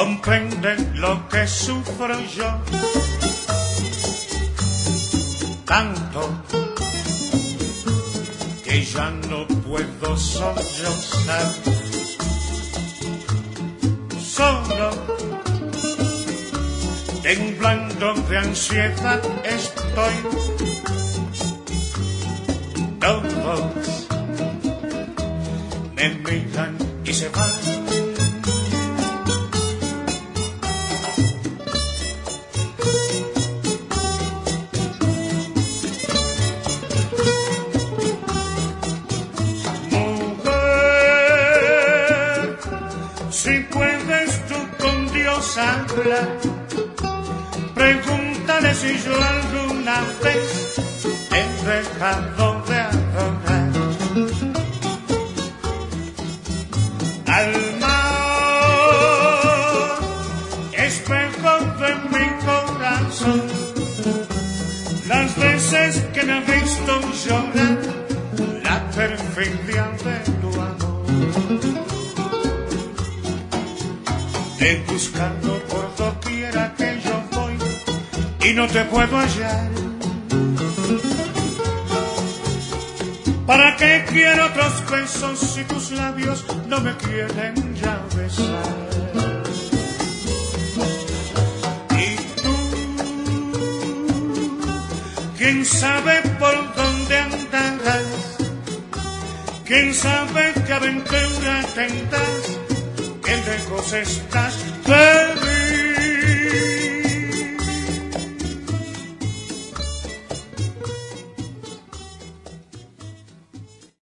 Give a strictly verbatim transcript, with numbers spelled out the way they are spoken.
comprenden lo que sufro yo, tanto que ya no puedo sollozar, solo temblando de ansiedad estoy. Todos me miran y se van. Mujer, si puedes tú con Dios hablar, pregúntale si yo alguna vez he dejado de adorar al mar, espejo de mi corazón. Las veces que me he visto llorar la perfidia de tu amor, te buscando por doquiera que yo voy y no te puedo hallar. ¿Para qué quiero otros besos si tus labios no me quieren ya besar? Y tú, quién sabe por dónde andarás, quién sabe qué aventura tendrás, qué lejos estás.